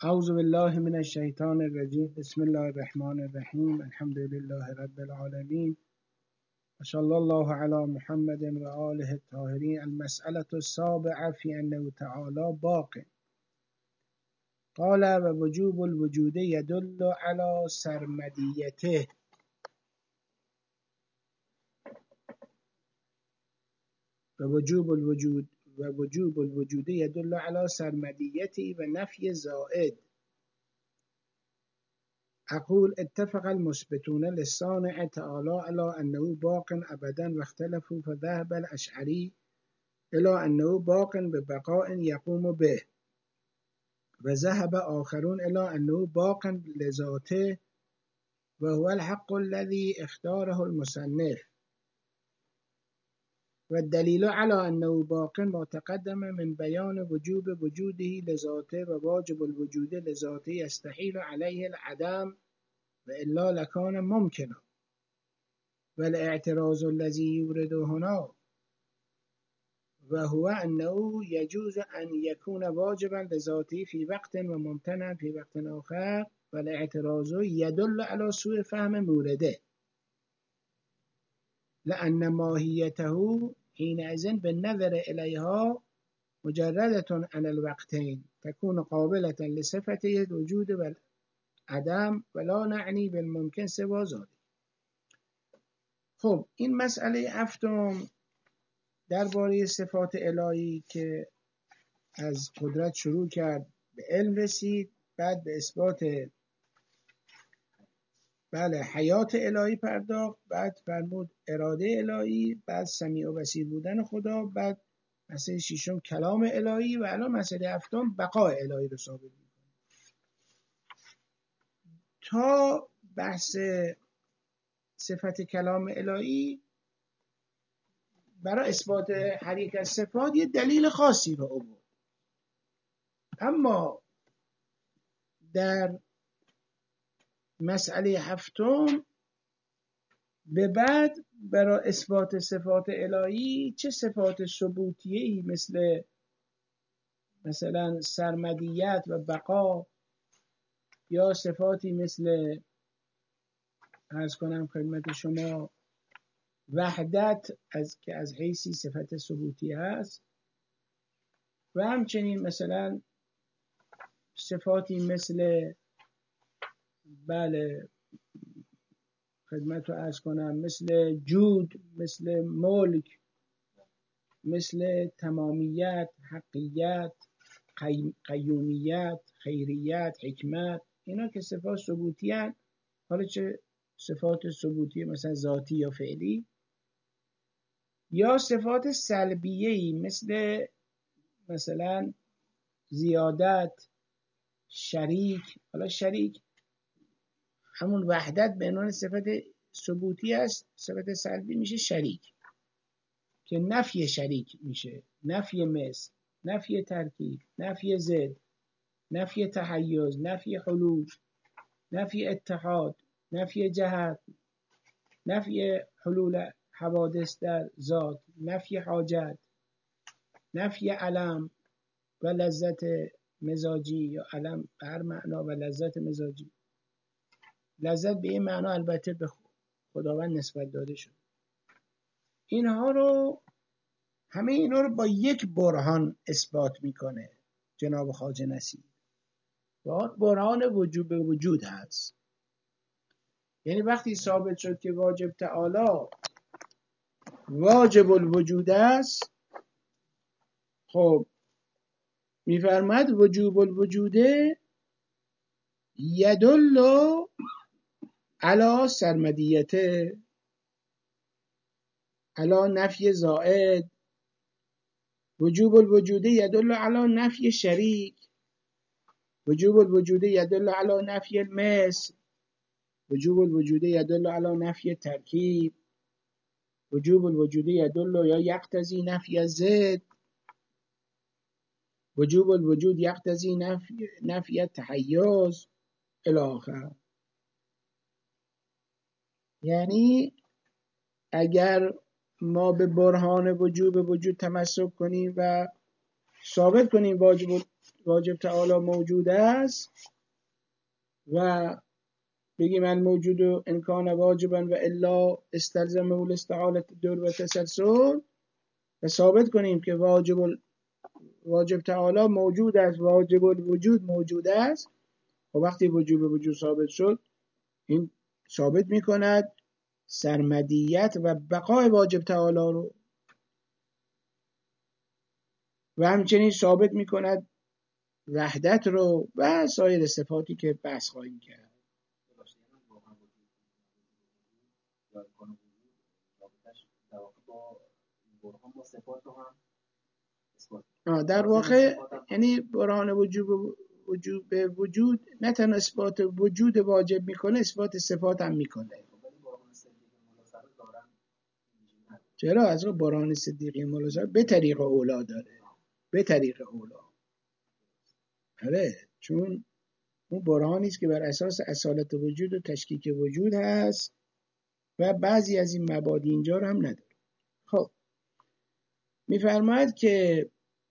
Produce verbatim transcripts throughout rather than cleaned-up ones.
اعوذ بالله من الشیطان الرجیم. بسم الله الرحمن الرحیم. الحمد لله رب العالمین و صلی الله علی محمد و آله الطاهرین. المسألة السابعة في انه تعالی باق. قال و وجوب الوجود يدل على سرمدیته. و وجوب الوجود و وجوب الوجود يدل على سرمدیته و نفی زائد. أقول اتفق المثبتون للصانع تعالى على أنه باق أبدا واختلفوا فذهب الأشعري إلى أنه باق ببقاء يقوم به وذهب آخرون إلى أنه باق لذاته وهو الحق الذي اختاره المصنف. والدليل على أنه باق ما تقدم من بيان وجوب وجوده لذاته وواجب الوجود لذاته يستحيل عليه العدم وإلا لكان ممكنا. والاعتراض الذي يورد هنا وهو أنه يجوز أن يكون واجبا لذاته في وقت وممتنعا في وقت آخر. والاعتراض يدل على سوء فهم مورده، لأن ماهيته حينئذ بالنظر إليها مجردة عن الوقتين تكون قابلة لصفته الوجود والعدم ولا نعني بالممكن سوى ذلك. خب این مسئله هفتم درباره صفات الهی که از قدرت شروع کرد به علم رسید، بعد به اثبات بله حیات الهی پرداخت، بعد فرمود اراده الهی، بعد سمیع و بصیر بودن خدا، بعد مسئله ششم کلام الهی و الان مسئله هفتم بقای الهی رو ثابت می‌کنه. تا بحث صفت کلام الهی برای اثبات هر یک از صفات یه دلیل خاصی رو آورد، اما در مسئله هفتم به بعد برای اثبات صفات الهی چه صفات ثبوتیه‌ای مثل مثلا سرمدیت و بقا یا صفاتی مثل عرض کنم خدمت شما وحدت از که از حیثی صفت ثبوتی هست و همچنین مثلا صفاتی مثل بله خدمت رو عرض کنم مثل جود، مثل ملک، مثل تمامیت، حقیت، قیومیت، خیریت، حکمت، اینا که صفات ثبوتی هست. حالا چه صفات ثبوتی مثلا ذاتی یا فعلی یا صفات سلبیه‌ای مثل مثلا زیادت، شریک. حالا شریک همون وحدت به عنوان صفت ثبوتی است، صفت سلبی میشه شریک که نفی شریک میشه، نفی مثل، نفی ترکیب، نفی ضد، نفی تحیز، نفی حلول، نفی اتحاد، نفی جهت، نفی حلول حوادث در ذات، نفی حاجت، نفی علم و لذت مزاجی یا علم به هر معنا و لذت مزاجی. لذت به این معنا البته به خداوند نسبت داده شد. اینها رو همه اینا رو با یک برهان اثبات میکنه جناب خواجه نصیر. برهان وجوب به وجود هست، یعنی وقتی ثابت شد که واجب تعالی واجب الوجود است، خب میفرماد وجوب الوجوده یدل علی سرمدیته، علی نفی زائد. وجوب الوجوده یدل علی نفی شریک. وجوب الوجوده یدل علی نفی المثل. وجوب الوجوده یدل علی نفی ترکیب. وجوب الوجوده یدل یا یقتضی نفی ضد. وجوب الوجود یقتضی نفی نفی تحیز الی آخر. یعنی اگر ما به برهان وجوب وجود تمسک کنیم و ثابت کنیم واجب واجب تعالی موجود است و بگیم الموجود ان کان واجبا و الا استلزمه الاستحالة الدور و تسلسل و ثابت کنیم که واجب واجب تعالی موجود است، واجب الوجود موجود است. و وقتی وجوب وجود ثابت شد، این ثابت می کند سرمدیت و بقای واجب تعالی رو و همچنین ثابت می کند وحدت رو و سایر صفاتی که بحث خواهیم کرد. در واقع یعنی برهان وجوب وجوب وجود نه تنها اثبات وجود واجب میکنه، اثبات صفات هم میکنه. چرا؟ از برهان صدیقی ملازمه به طریق اولا داره، به طریق اولا. آره، چون اون برهانی است که بر اساس اصالت وجود و تشکیک وجود هست و بعضی از این مبادی اینجا رو هم نداره. خب میفرماید که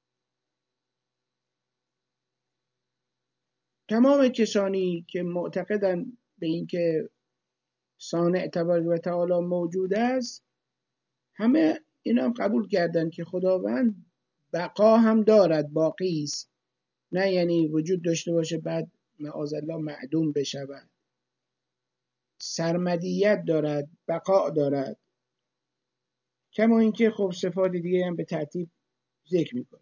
تمام کسانی که معتقدن به این که صانع تبارک و تعالی موجود است، همه اینا هم قبول کردن که خداوند بقا هم دارد، باقی است. نه یعنی وجود داشته باشه بعد معاذالله معدوم بشود. سرمدیت دارد، بقا دارد. کما اینکه خب صفات دیگه هم به ترتیب ذکر میکنه.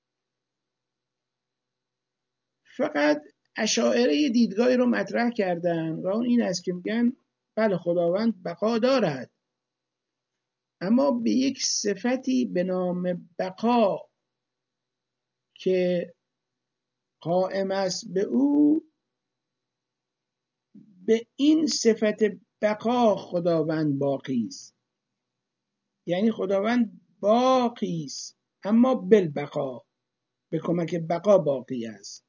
فقط اشاعره دیدگاهی رو مطرح کردن و اون این است که میگن بله خداوند بقا دارد، اما به یک صفتی به نام بقا که قائم است به او، به این صفت بقا خداوند باقی است. یعنی خداوند باقی است اما بالبقا، به کمک بقا باقی است.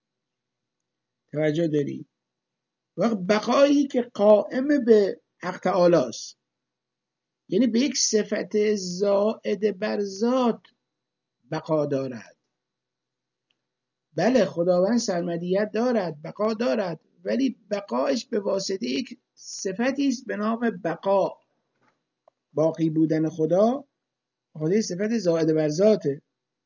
توجه داری؟ وقت بقایی که قائم به حق تعالی است، یعنی به یک صفت زائد بر ذات بقا دارد. بله خداوند سرمدیت دارد، بقا دارد، ولی بقایش به واسطه یک صفتی است به نام بقا. باقی بودن خدا خدای صفت زائد بر ذاته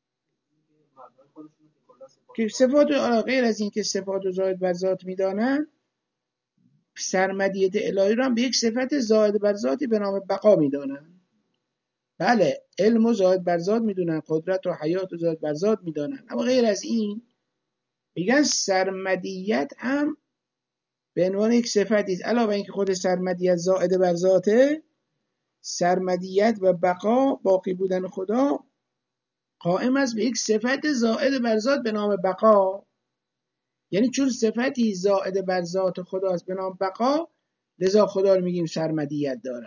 که صفات غیر از این که صفات زائد بر ذات میدانن، سرمدیت الهی را هم به یک صفت زائد بر ذاتی به نام بقا میدانن. بله علم و زائد بر ذات میدونن، قدرت و حیات و زائد بر ذات میدانن، اما غیر از این میگن سرمدیت هم به عنوان یک صفتی است. علاوه اینکه خود سرمدیت زائد بر ذاته، سرمدیت و بقا، باقی بودن خدا، قائم است به یک صفت زائد بر ذات به نام بقا. یعنی چون صفتی زائد بر ذات خدا است به نام بقا، لذا خدا رو میگیم سرمدیت داره.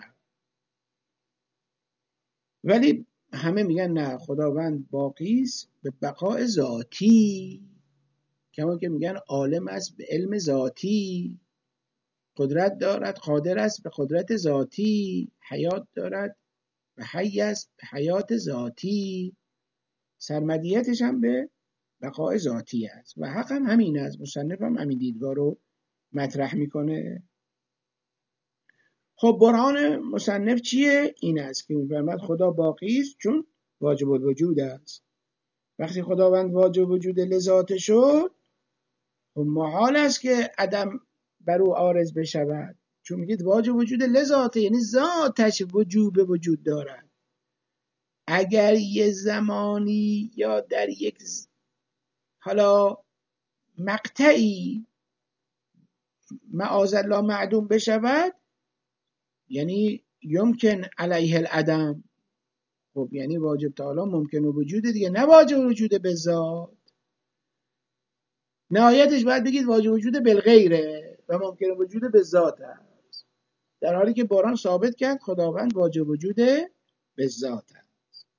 ولی همه میگن نه، خداوند باقی است به بقاء ذاتی، کما که میگن عالم است به علم ذاتی، قدرت دارد، قادر است به قدرت ذاتی، حیات دارد و حی است به حیات ذاتی. سرمدیتش هم به بقاء ذاتی است و حق هم همین است. مصنف هم همین دیدگاه رو مطرح میکنه. خب برهان مصنف چیه؟ این است که میفرماد خدا باقی است چون واجب الوجود است. وقتی خداوند واجب وجود لذات شد، خب محال است که عدم بر او عارض بشود، چون میگید واجب وجود لذاته، یعنی ذاتش وجوب وجود دارد. اگر یه زمانی یا در یک حالا مقطعی معاذالله معدوم بشود، یعنی یمکن علیه العدم، خب یعنی واجب تعالی ممکن و وجود دیگه، نه واجب وجود به ذات. نهایتش باید بگید واجب وجود بالغیره و ممکن وجود به ذات است، در حالی که برهان ثابت کرد خداوند واجب وجود به ذات است.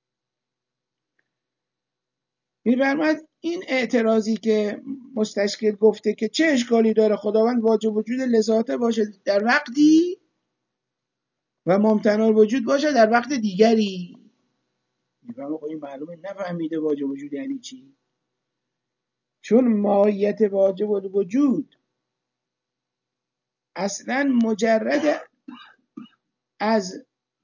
می‌فرماید این اعتراضی که مستشکل گفته که چه اشکالی داره خداوند واجب وجود لذاته باشه در وقتی و ممتنع الوجود باشه در وقت دیگری، می‌فرماید این معلومه نفهمیده واجب وجود یعنی چی. چون ماهیت واجب الوجود اصلا مجرد از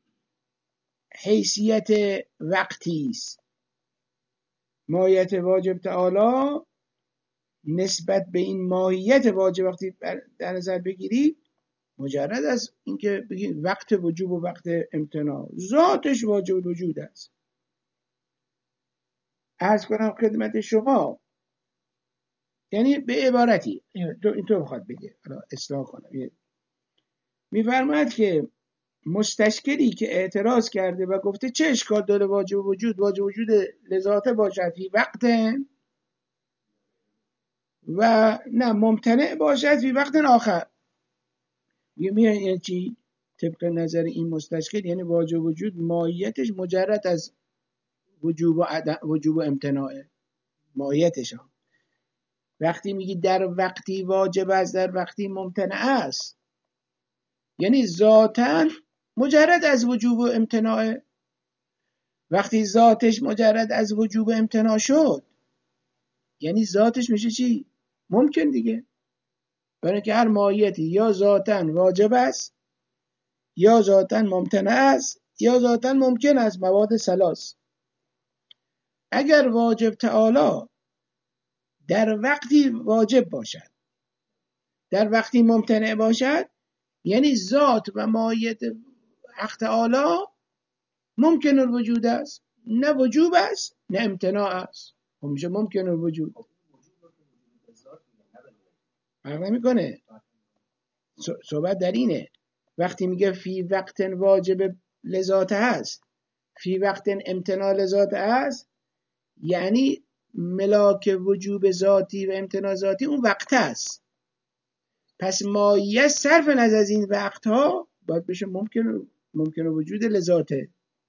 حیثیت وقتی است. ماهیت واجب تعالی نسبت به این ماهیت واجب وقتی در نظر بگیری، مجرد از اینکه بگی وقت وجوب و وقت امتناع، ذاتش واجب الوجود است. عرض کنم خدمت شما، یعنی به عبارتی اینطور بخواد بگه، اصلاح کنم، میفرماید که مستشکلی که اعتراض کرده و گفته چه اشکال داره واجب وجود واجب وجود لذاته باشد فی وقت و نه ممتنع باشد فی وقت آخر، میگه یعنی چی؟ طبق نظر این مستشکل یعنی واجب وجود ماهیتش مجرد از وجوب و عدم وجوب و امتناعه. ماهیتش هم وقتی میگی در وقتی واجب است در وقتی ممتنع است، یعنی ذاتاً مجرد از وجوب و امتناع. وقتی ذاتش مجرد از وجوب و امتناع شد، یعنی ذاتش میشه چی؟ ممکن دیگه. برای که هر ماهیتی یا ذاتاً واجب است یا ذاتاً ممتنع است یا ذاتاً ممکن است. مواد ثلاث. اگر واجب تعالی در وقتی واجب باشد در وقتی ممتنع باشد، یعنی ذات و ماهیت حق تعالی ممکن الوجود است، نه وجوب است نه امتناع است. همیشه ممکن الوجود فرق نمیکنه. صحبت در اینه، وقتی میگه فی وقت واجب لذات هست فی وقت امتناع لذات هست، یعنی ملاک وجوب ذاتی و امتناع ذاتی اون وقت هست. پس مایه صرف نظر از این وقت ها باید بشه ممکن ممکن وجود لذاته.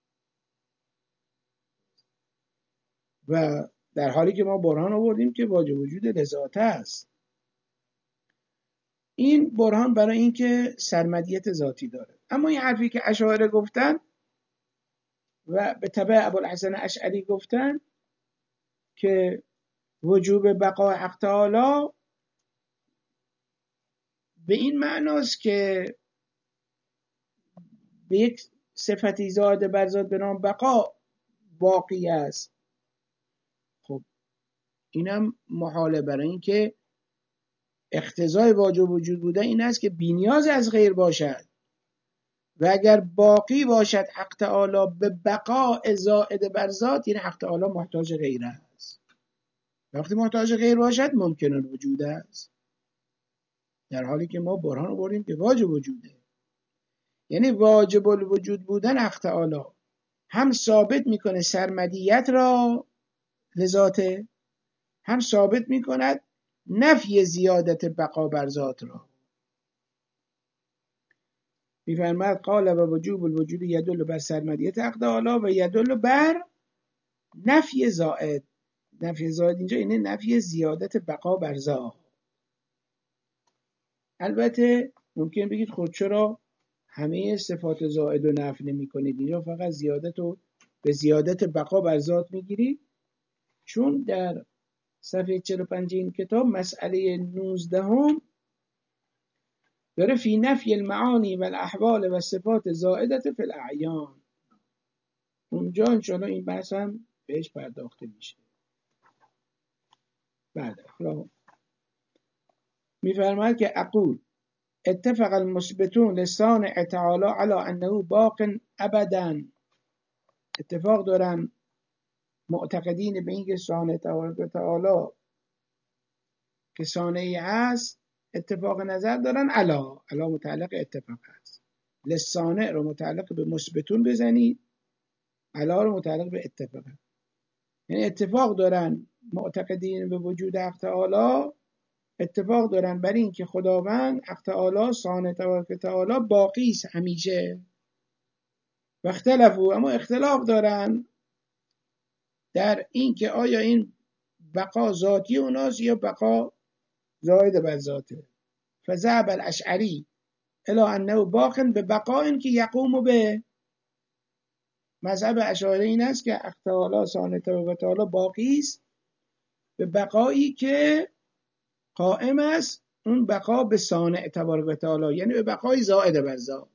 و در حالی که ما برهان آوردیم که واجب وجود لذاته است. این برهان برای اینکه سرمدیت ذاتی داره. اما این حرفی که اشاعره گفتن و به تبع ابوالحسن اشعری گفتن که وجوب بقای حق تعالی به این معناست که به یک صفتی زاده بر ذات به نام بقا باقی است. خب اینم محاله، برای اینکه اقتضای واجب وجود بوده این است که بی‌نیاز از غیر باشد و اگر باقی باشد حق تعالی به بقاء زائد بر ذات، یعنی حق تعالی محتاج غیر است. وقتی محتاج غیر باشد ممکن الوجود است، در حالی که ما برهان آوردیم که واجب وجوده. یعنی واجب الوجود بودن حق تعالی هم ثابت میکنه سرمدیت را لذاته، هم ثابت میکند نفی زیادت بقا بر ذات را. میفرماید قال و وجوب الوجود یدل بر سرمدیت حق تعالی و یدل بر نفی زائد. نفی زائد اینجا اینه نفی زیادت بقا بر ذات. البته ممکن بگید خود چرا همه صفات زائد رو نفی نمی کنید، اینجا فقط زیادت رو به زیادت بقا بر ذات میگیرید؟ چون در صفحه چهل و پنج این کتاب مسئله نوزده هم داره فی نفی المعانی و الاحوال و صفات زائدت فی الاعیان. اونجا انشاءالله این بحث هم بهش پرداخته میشه. بعد میفرماید که اقول اتفق المثبتون لصانع تعالی علی انه باق ابدا. اتفاق دارن معتقدین به اینکه صانع تعالی که صانعی هست، اتفاق نظر دارن علا علا متعلق اتفاق هست. لصانع رو متعلق به مثبتون بزنید، علا رو متعلق به اتفاق هست. یعنی اتفاق دارن معتقدین به وجود حق تعالی، اتفاق دارن بر این که خداوند حق تعالی صانع تعالی باقی است همیشه. و اختلافو، اما اختلاف دارن در این که آیا این بقا ذاتی اوناست یا بقا زائد بر ذاته. فذهب الاشعری الی انه باق به بقاء که یقوم به. مذهب اشاعره این است که حق تعالی صانع تعالی باقی است به بقایی که قائم است، اون بقا به صانع تبارک و تعالی، یعنی به بقای زائد بر ذات.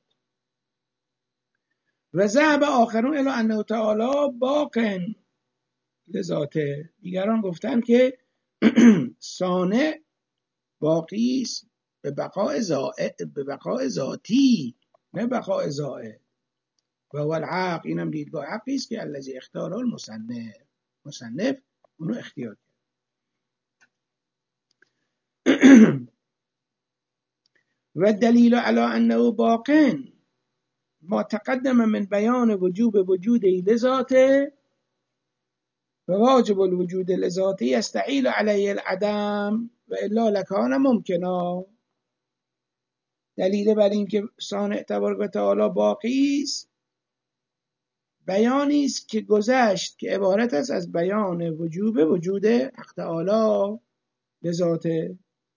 و ذهب آخرون الی انه تعالی باق لذاته، دیگران گفتن که صانع باقی است به بقای زائد، به بقای ذاتی، نه بقای زائد. و هو الحق، اینم دیدگاه حقی است که الذی اختاره المصنف، مصنف اونو اختیار کرد. و دلیل علی انه باق ما تقدم من بیان وجوب وجود لذاته و واجب الوجود لذاته یستحیل علیه العدم و الا لکان ممکنا. دلیل بر این که صانع تبارک و تعالی باقی است بیانی است که گذشت که عبارت است از بیان وجوب وجود حق تعالی لذاته.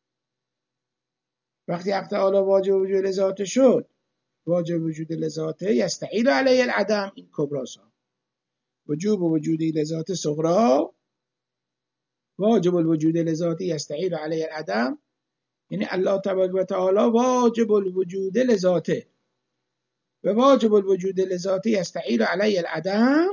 وقتی حق تعالی واجب وجود لذاته شد، واجب وجود لذاته یستحیل علیه العدم، این کبراسا، وجوب وجودی لذات صغرا، واجب الوجود لذاتی یستحیل علیه العدم، یعنی الله تبارک و تعالی واجب الوجود لذاته و واجب الوجود لذاتی یستحیل علیه العدم،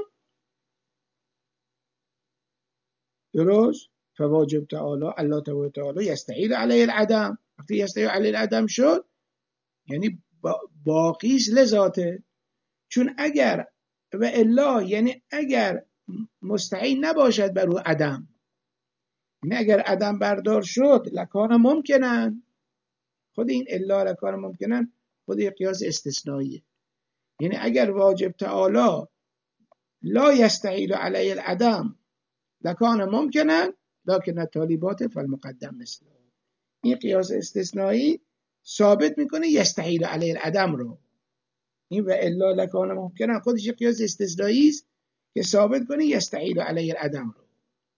درست؟ فواجب تعالی الله تبارک و تعالی یستحیل علیه العدم، وقتی یستحیل علیه العدم شد یعنی باقیش لذاته. چون اگر و الا، یعنی اگر مستحیل نباشد بر او عدم، یعنی اگر عدم بردار شد لکان ممکنن، خود این الا لکان ممکنن خود یک قیاس استثنائیه. یعنی اگر واجب تعالی لا یستحیل علیه العدم لکان ممکنن لکن الطالبات فالمقدم مثل، این قیاس استثنایی ثابت میکنه یستحیل علیه العدم رو. این و الا لکان ممکنن خودش قیاس استثنایی است که ثابت کنه یستحیل علیه العدم رو.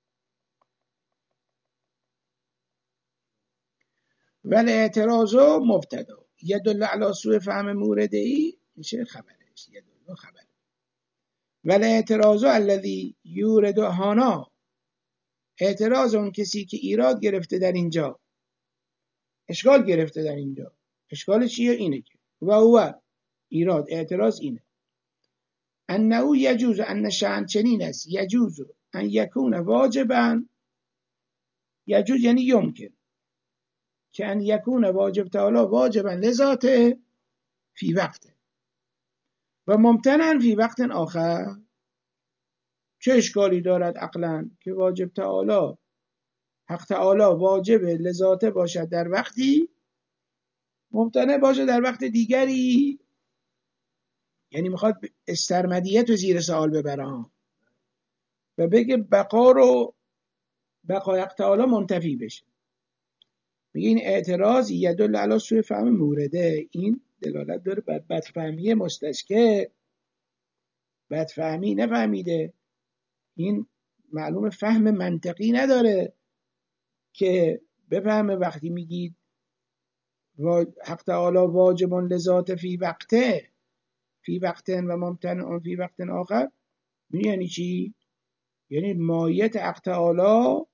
ولی اعتراض مبتدا یدل علی سوء فهم موردی، میشه خبرش، یدل خبر. ولی اعتراض الذی یورد هانا، اعتراض اون کسی که ایراد گرفته در اینجا، اشکال گرفته در اینجا، اشکال چیه؟ اینه که و هو ایراد اعتراض اینه انه یجوز، ان شأن چنین است، یجوز ان یکون واجبا، یجوز یعنی یمکن که ان یکون واجب تعالی واجبا لذاته فی وقته و ممتنعا فی وقت آخر. چه اشکالی دارد عقلا که واجب تعالی حق تعالی واجب لذاته باشد در وقتی، ممتنع باشه در وقت دیگری؟ یعنی میخواد استرمدیت رو زیر سوال ببره و بگه بقا رو، بقای حق تعالی منتفی بشه. میگه این اعتراض یدل علی سوء فهم مورده، این دلالت داره بر بدفهمی مستشکل، بدفهمی نفهمیده، این معلوم فهم منطقی نداره که بفهمه وقتی میگید حق تعالی واجب لذات فی وقته، فی وقتن و ممتنع فی وقت آخر، یعنی چی؟ یعنی ماهیت حق تعالی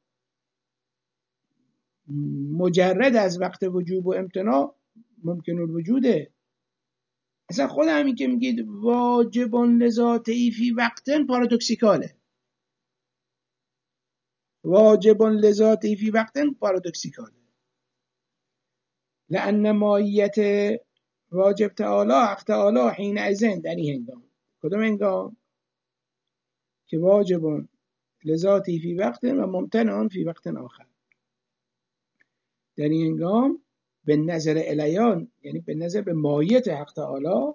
مجرد از وقت وجوب و امتناع ممکن الوجوده. اصلا خود همین که میگید واجب لذاتی فی وقتن پارادوکسیکاله، واجب لذاتی فی وقتن پارادوکسیکاله، لأن ماهیت واجب تعالی حق تعالی حین ازن، در این هنگام، کدام هنگام؟ که واجب لذاتی فی وقتن و ممتنع فی وقت آخر، در این هنگام به نظر الیان، یعنی به نظر به ماهیت حق تعالی،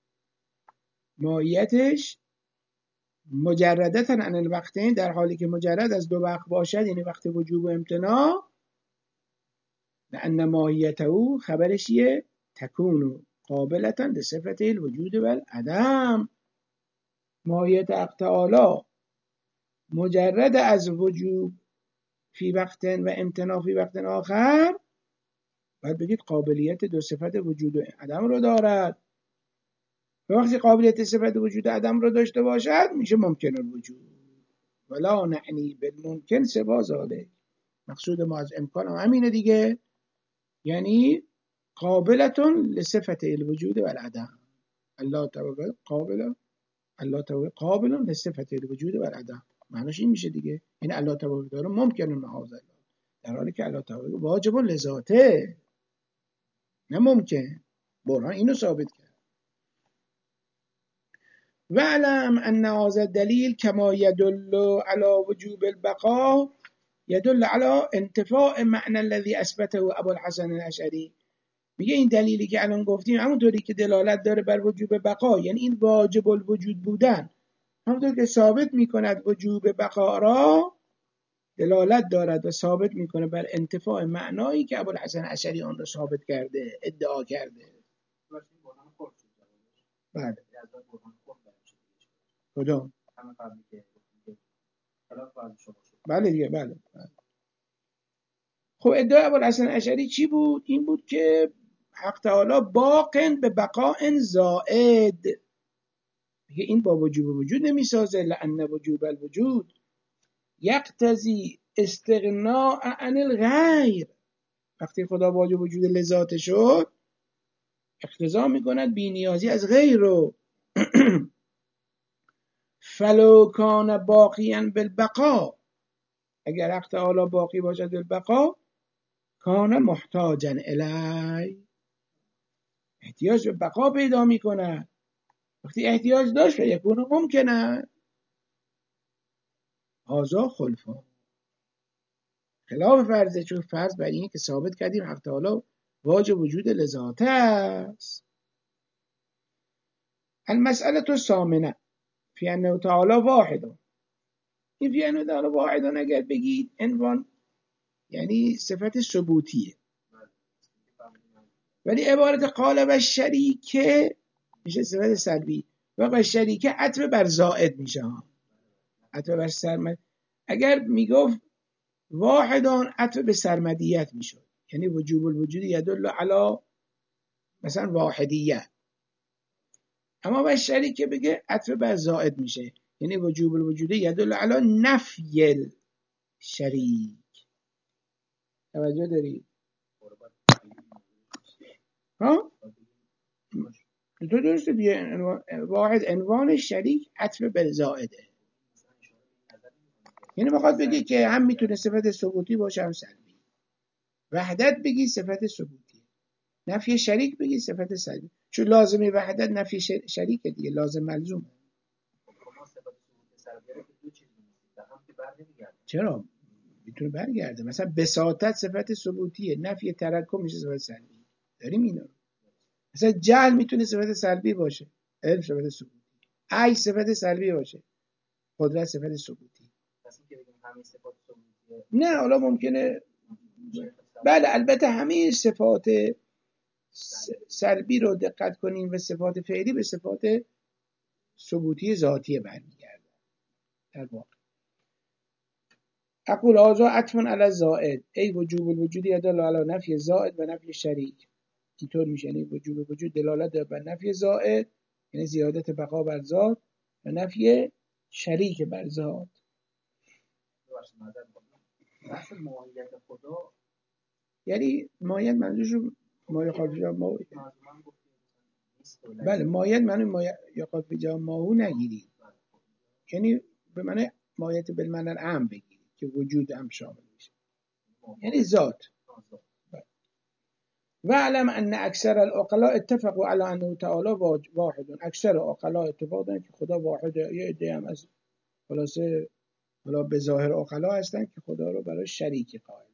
ماهیتش مجردتا عن الوقتین، در حالی که مجرد از دو وقت باشد، یعنی وقت وجوب و امتناع، لأن ماهیته خبرشیه تکون قابلتا لصفت الوجود والعدم، ماهیت حق تعالی مجرد از وجوب فی وقت و امتناع فی وقت آخر، باید بگید قابلیت دو صفت وجود و عدم رو دارد. و وقتی قابلیت صفت وجود و عدم رو داشته باشد میشه ممکن الوجود، ولا نعنی بالممکن سوا ذلک، مقصود ما از امکان هم همینه دیگه، یعنی قابلتون لصفت الوجود و العدم. الله تعالی قابل الله تعالی قابل لصفت الوجود و العدم، معناش این میشه دیگه، یعنی الله تعالی داره ممکنه معاذ الله، در حالی که الله تعالی واجب لذاته، نه ممکن. برهان اینو ثابت کرد. واعلم ان هذا الدلیل كما يدل على وجوب البقاء يدل على انتفاء معنى الذي اثبته ابو الحسن الاشعری. میگه این دلیلی که الان گفتیم همونطوری که دلالت داره بر وجوب بقا، یعنی این واجب الوجود بودن، همونطور که ثابت میکند وجوب بقا را، دلالت دارد و ثابت میکنه بر انتفاع معنایی که ابوالحسن اشعری آن را ثابت کرده، ادعا کرده. بله. کدام؟ بله دیگه، بله, بله. خب ادعای ابوالحسن اشعری چی بود؟ این بود که حق تعالی باقٍ به بقاء زائد، میگه این با وجوب وجود نمیسازه، لأن وجوب الوجود یقتضی استغناء عن الغیر. وقتی خدا واجب وجود لذات شد، اقتضا میکند بی‌نیازی از غیر رو. فلو کان باقیاً بالبقاء، اگر حق تعالی باقی باشد بالبقاء، کان محتاجاً الی، احتیاج به بقا پیدا میکند. وقتی احتیاج داشت یکون ممکنه، هذا خلفا، خلاف فرضه، چون فرض بر اینه که ثابت کردیم حق تعالی واجب وجود لذاته است. المسئله الثامنه فی انه تعالی واحد. این فی انه تعالی واحد اگر بگید عنوان یعنی صفت ثبوتیه، ولی عبارت قال و شریکه میشه صفت سلبی، و شریکه عطف بر زائد میشه، عطف بر سرمد. اگر میگفت واحدان عطف به سرمدیت میشد، یعنی وجوب الوجود یدل علی مثلا واحدیه. اما و شریکه بگه عطف بر زائد میشه، یعنی وجوب الوجود یدل علی نفی الشریک. توجه دارید؟ ها؟ تو درسته دیگه، واحد عنوان شریک عطف به زائده، یعنی بخواد بگه که هم میتونه صفت ثبوتی باشه هم سلبی. وحدت بگی صفت ثبوتی، نفی شریک بگی صفت سلبی، چون لازمی وحدت نفی شریک دیگه، لازم ملزوم. چرا؟ میتونه برگرده، مثلا بساطت صفت ثبوتیه، نفی ترکم میشه صفت سلبی، داریم اینا. مثلا جهل میتونه صفت سلبی باشه، علم صفت ثبوتی، عجز صفت سلبی باشه، قدرت صفت ثبوتی. نه حالا ممکنه، بله البته همه صفات سلبی رو دقت کنیم و صفات فعلی به صفات ثبوتی ذاتی برمیگرده در واقع. اقول هذا عطف علی الزائد ای وجوب الوجود یدل علی نفی زائد و نفی شریک. اینطور میشه، یعنی وجوب وجود دلالت داره بر نفی زائد، یعنی زیادت بقا بر ذات، و نفی شریک بر ذات. بحث ماهیت خدا، یعنی ماهیت منظورش ما یخالف جا ما، بله ماهیت معنی ما یخالف جا ماهو نگیرید، یعنی به معنی ماهیت بالمعنی العام بگیرید که وجود هم شامل میشه، یعنی ذات. و علم ان اکثر العقلاء اتفقوا على انه تعالی واحد. اکثر عقلاء اتفاق دارن که خدا واحده. یه عده هم از خلاصه حالا به ظاهر عقلا هستن که خدا رو برای شریک قائلن.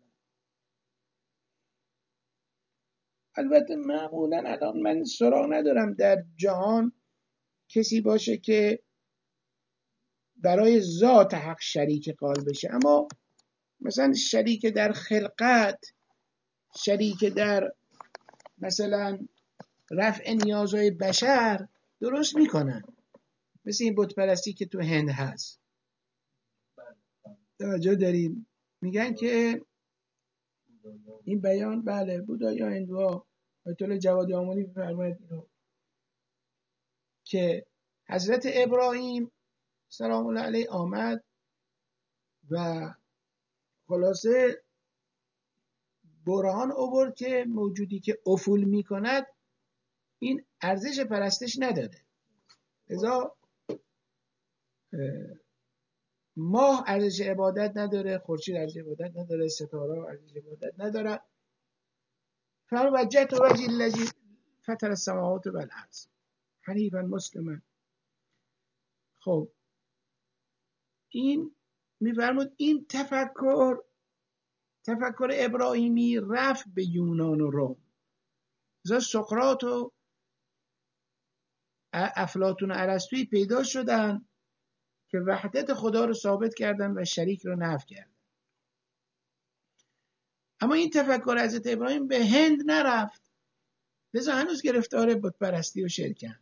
البته معمولا الان من سراغ ندارم در جهان کسی باشه که برای ذات حق شریک قائل بشه، اما مثلا شریک در خلقت، شریک در مثلا رفع نیازهای بشر درست میکنن، مثل این بت پرستی که تو هند هست. توجه داریم؟ میگن که این بیان، بله بودا یا هندوها، آیت الله جوادی آملی فرماید اینو که حضرت ابراهیم سلام الله علیه آمد و خلاصه برهان آورد که موجودی که افول میکند این ارزش پرستش نداره. لذا ماه ارزش عبادت نداره، خورشید ارزش عبادت نداره، ستاره ارزش عبادت نداره. فرمود وجهت وجهی الذی فطر السماوات والارض حنیفا مسلما. خب این میفرمود این تفکر تفکر ابراهیمی رفت به یونان و روم. مثلا سقراط و افلاطون و ارسطویی پیدا شدن که وحدت خدا رو ثابت کردن و شریک رو نفی کردن. اما این تفکر حضرت ابراهیم به هند نرفت، لذا هنوز گرفتار بت پرستی و شرکن.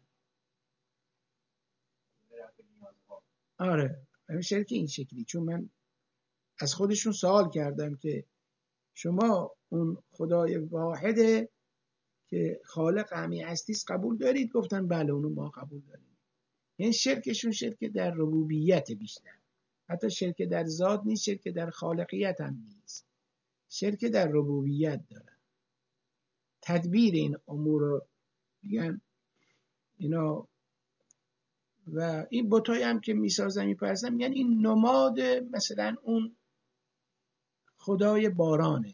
آره شرک این شکلی. چون من از خودشون سوال کردم که شما اون خدای واحده که خالق همه هستیست قبول دارید؟ گفتن بله اونو ما قبول داریم. یعنی شرکشون شرک در ربوبیت بیشتر، حتی شرک در ذات نیست، شرک در خالقیت هم نیست، شرک در ربوبیت دارن. تدبیر این امور رو میگن اینا. و این بتایی هم که میسازن میپرستن میگن این نماد مثلا اون خدای بارانه.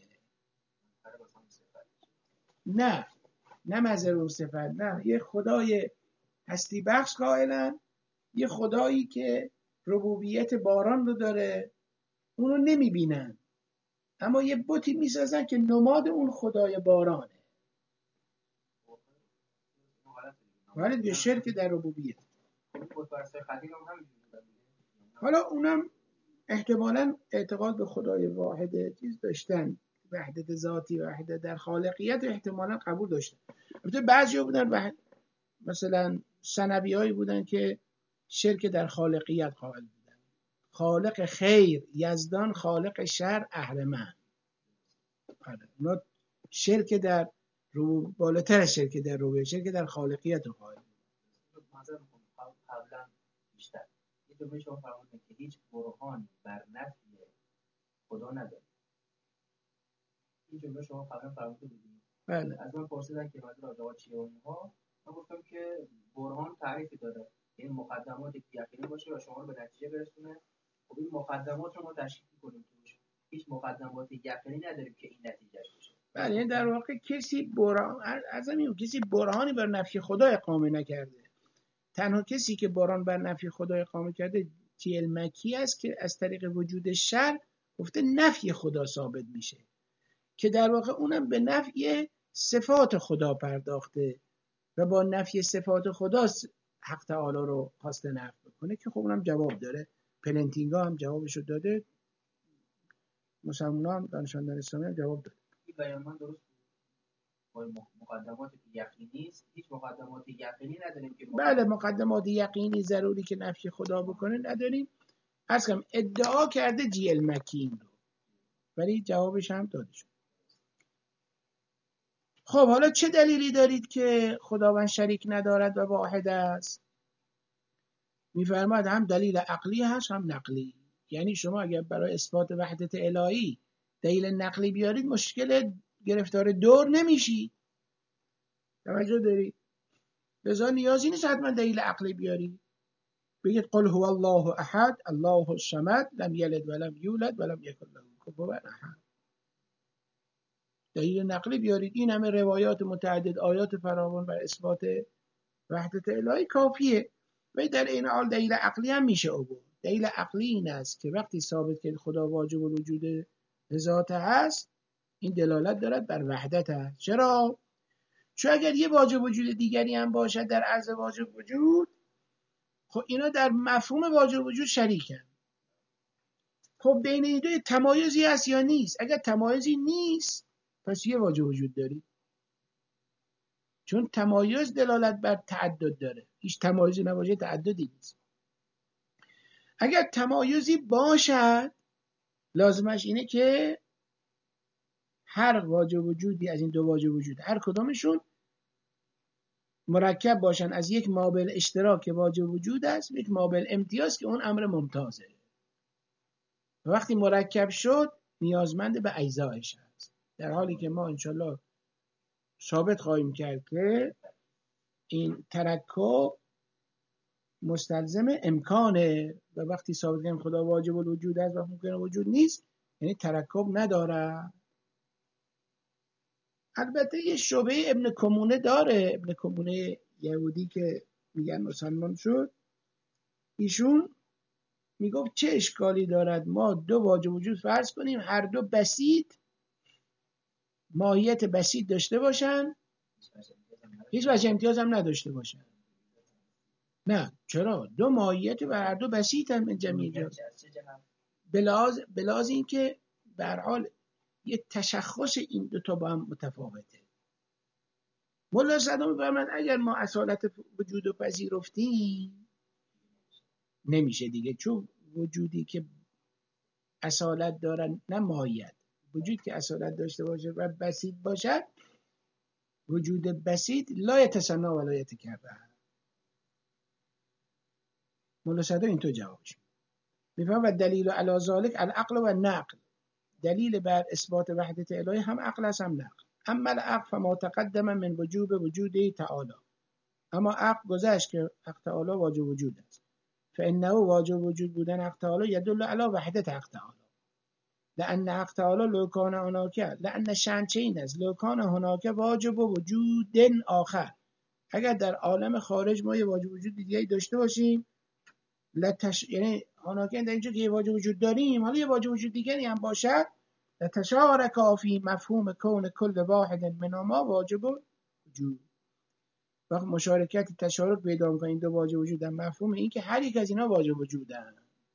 نه نه مظهر اون صفت، نه، یه خدای هستی بخش قائلن، یه خدایی که ربوبیت باران رو داره اونو نمیبینن، اما یه بتی میسازن که نماد اون خدای بارانه. ولی یه شرک در ربوبیت. حالا اونم احتمالاً اعتقاد به خدای واحد چیز داشتن، وحدت ذاتی، وحدت در خالقیت احتمالاً قبول داشتن. البته بعضیا بودن وحد... مثلا ثنویایی بودن که شرک در خالقیت قائل بودن. خالق خیر یزدان، خالق شر اهرمن. اونا شرک در رو بالاتر شرک در رو شرک در خالقیت قائل بودن. مثلا قبلا بیشتر یه جمله شما فرمودید که هیچ برهانی بر نفی خدا نداره. این جمله شما قبلا فرموده بودید. بله. از من پرسیدن که مثلا راجع به چیه اونها، من گفتم که برهان تعریفی داره، این مقدمات یقینی باشه و شما رو به نتیجه برسونه. خب این مقدمات رو ما تشکیل کنیم توش هیچ مقدمات یقینی نداریم که این نتیجهش بشه. بله، یعنی در واقع کسی برهان از همین کسی برهانی بر نفی خدا اقامه نکرده. تنها کسی که برهان بر نفی خدا اقامه کرده تیل مکی است که از طریق وجود شر گفته نفی خدا ثابت میشه، که در واقع اونم به نفی صفات خدا پرداخته و با نفی صفات خدا حق تعالی رو خواسته نفی کنه، که خب اونم جواب داره. پلنتینگا هم جوابشو داده، مسلمان هم دانشمندان اسلامی هم جواب داده. این بیان من درست مقدمات یقینی نیست، هیچ مقدمات یقینی نداریم که بله مقدمات یقینی ضروری که نفی خدا بکنه نداریم. عرض کنم ادعا کرده جی ال مکین رو، ولی جوابش هم داده شد. خب حالا چه دلیلی دارید که خداوند شریک ندارد و واحد است؟ میفرماد هم دلیل عقلی هست هم نقلی. یعنی شما اگر برای اثبات وحدت الهی دلیل نقلی بیارید مشکل گرفتار دور نمیشی. توجه دارید؟ لذا نیازی نیست حتما دلیل عقلی بیاری. بگید قل هو الله احد الله الصمد لم یلد ولم یولد ولم یکن له کفوا احد. دلیل نقلی بیارید. این همه روایات متعدد، آیات فراوان بر اثبات وحدت الهی کافیه. و در این حال دلیل عقلی هم میشه آورد. دلیل عقلی این است که وقتی ثابت که خدا واجب الوجود ذات هست، این دلالت دارد بر وحدت هست. چرا؟ چون اگر یه واجب وجود دیگری هم باشد در عرض واجب وجود، خب اینا در مفهوم واجب وجود شریکن. خب بین این دو تمایزی هست یا نیست؟ اگر تمایزی نیست پس یه واجب وجود داری، چون تمایز دلالت بر تعدد داره. هیچ تمایزی نباشه تعددی نیست. اگر تمایزی باشد لازمش اینه که هر واجب وجودی از این دو واجب وجود هر کدامشون مرکب باشن از یک مابل اشتراک واجب وجود است، یک مابل امتیاز که اون امر ممتازه. وقتی مرکب شد نیازمند به اجزایش هست. در حالی که ما انشالله ثابت خواهیم کرد که این ترکب مستلزم امکانه و وقتی ثابت کنیم خدا واجب الوجود است و ممکن وجود نیست یعنی ترکب نداره. البته یه شبهه ابن کمونه داره، ابن کمونه یهودی که میگن مسلمان شد، ایشون میگفت چه اشکالی دارد ما دو واجب وجود فرض کنیم هر دو بسیط ماهیت بسیط داشته باشن هیچ وجه امتیاز هم نداشته باشن. نه چرا؟ دو ماهیت و هر دو بسیط هم من جمعی جا بلاز بلاز این که به هر حال یه تشخص این دوتا با هم متفاوته. مولا صدام می‌فرماید اگر ما اصالت وجود رو پذیرفتیم نمیشه دیگه، چون وجودی که اصالت دارن نه ماهیت، وجود که اصالت داشته باشه و بسیط باشد وجود بسیط لا یتسنی و لا یتکرر. مولا صدام اینطور جوابش میفهم. و دلیل علی ذلک العقل و نقل، دلیل بر اثبات وحدت الهی هم عقل است هم نقل. اما العقل فما تقدم من وجوب وجود تعالی، اما عقل گذشت که حق تعالی واجب وجود است. فانه واجب وجود بودن حق تعالی يدل على وحدت حق تعالی، لأن حق تعالی لو کان هناک، لأن شأن چه این است لو کان هناک واجب وجود آخر، اگر در عالم خارج ما یه واجب وجود دیگه داشته باشیم لتش... یعنی هناک در اینجا که یه واجب وجود داریم حالا یه واجب وجود دیگری هم باشد لتشارکا فی مفهوم کون کل واحد منهما واجب وجود، وقت مشارکت تشارک پیدا می‌کنه این دو واجب وجود در مفهوم این که هر یک از اینا واجب وجودن.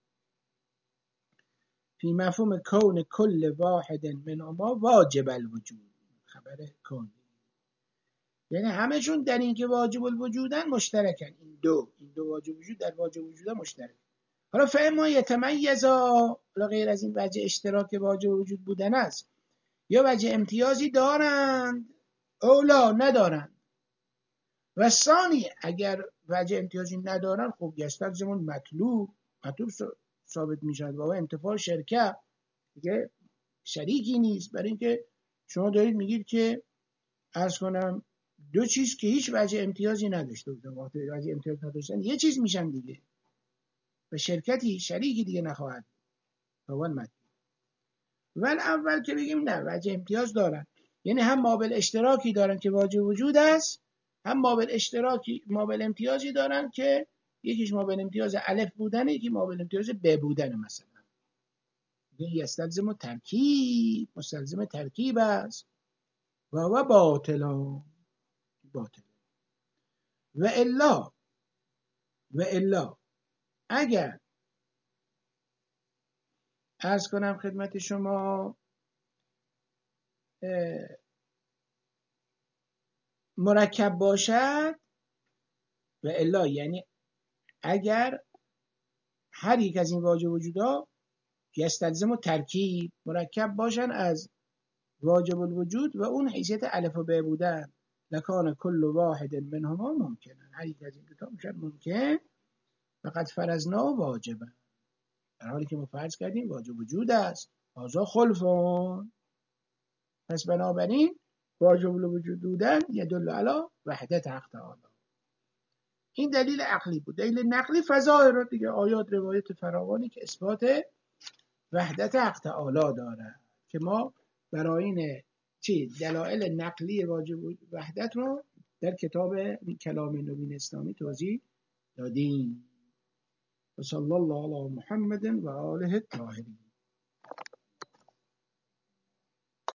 فی مفهوم کون کل واحد منهما واجب الوجود، خبر کون یعنی همشون در این که واجب الوجودن مشترکن، این دو این دو واجب وجود در واجب وجودن مشترک. حالا فاما یتمیزا، غیر از این وجه اشتراک واجب وجود بودن است یا وجه امتیازی دارند اولا ندارند. و ثانی اگر وجه امتیازی ندارن خب یستلزمون مطلوب مطلوب ثابت میشد و انتفاع شرکت دیگه شریکی نیست. برای اینکه شما دارید میگید که عرض کنم دو چیز که هیچ وجه امتیازی نداشته بودن وقتی وجه امتیاز نداشتن یه چیز میشن دیگه و شرکتی شریکی دیگه نخواهد اول مطلوب. ول اول که بگیم نه وجه امتیاز دارن یعنی هم مابل اشتراکی دارن که واجب وجود است هم مابل اشتراکی مابل امتیازی دارن که یکیش مابل امتیاز الف بودن یکی مابل امتیاز ب بودن. مثلا این یستلزم ترکیب مستلزم ترکیب است و و باطلا باطل. و الا و الا اگر عرض کنم خدمت شما مرکب باشد و الا یعنی اگر هر یک از این واجب وجودا یستلزم و ترکیب مرکب باشن از واجب الوجود و اون حیثیت الف و ب بودن لکان کل واحد منهما ممکنه، هر یک از این دو تا میشن ممکن فقط فرضنا واجبه، در حالی که ما فرض کردیم واجب وجود است. هذا خلفون، پس بنابراین واجب الوجود بودن یدل علی وحدت حق تعالی. این دلیل عقلی بود. دلیل نقلی فظاهر دیگه آیات روایت فراوانی که اثبات وحدت حق تعالی داره که ما برای این چی دلایل نقلی واجب وحدت رو در کتاب کلام نبی اسلامی توضیح دادیم. و صلی الله علی محمد و آله الطاهرین.